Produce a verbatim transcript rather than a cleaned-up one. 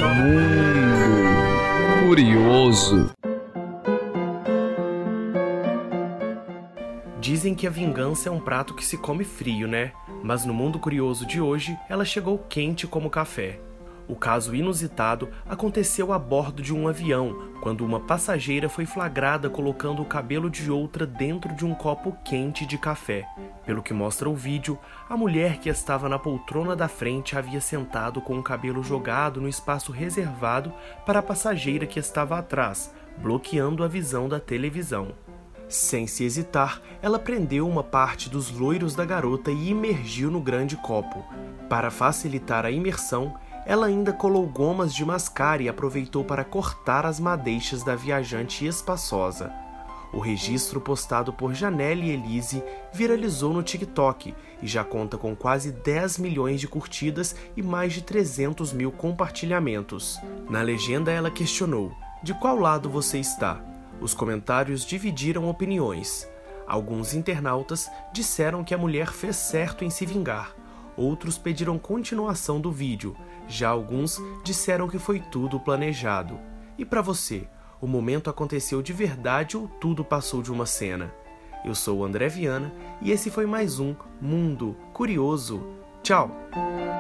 Mundo Curioso. Dizem que a vingança é um prato que se come frio, né? Mas no Mundo Curioso de hoje, ela chegou quente como café. O caso inusitado aconteceu a bordo de um avião, quando uma passageira foi flagrada colocando o cabelo de outra dentro de um copo quente de café. Pelo que mostra o vídeo, a mulher que estava na poltrona da frente havia sentado com o cabelo jogado no espaço reservado para a passageira que estava atrás, bloqueando a visão da televisão. Sem se hesitar, ela prendeu uma parte dos loiros da garota e imergiu no grande copo. Para facilitar a imersão, ela ainda colou gomas de mascar e aproveitou para cortar as madeixas da viajante espaçosa. O registro postado por Janelle Elise viralizou no TikTok e já conta com quase dez milhões de curtidas e mais de trezentos mil compartilhamentos. Na legenda ela questionou: "De qual lado você está?" Os comentários dividiram opiniões. Alguns internautas disseram que a mulher fez certo em se vingar. Outros pediram continuação do vídeo. Já alguns disseram que foi tudo planejado. E para você, o momento aconteceu de verdade ou tudo passou de uma cena? Eu sou o André Viana e esse foi mais um Mundo Curioso. Tchau!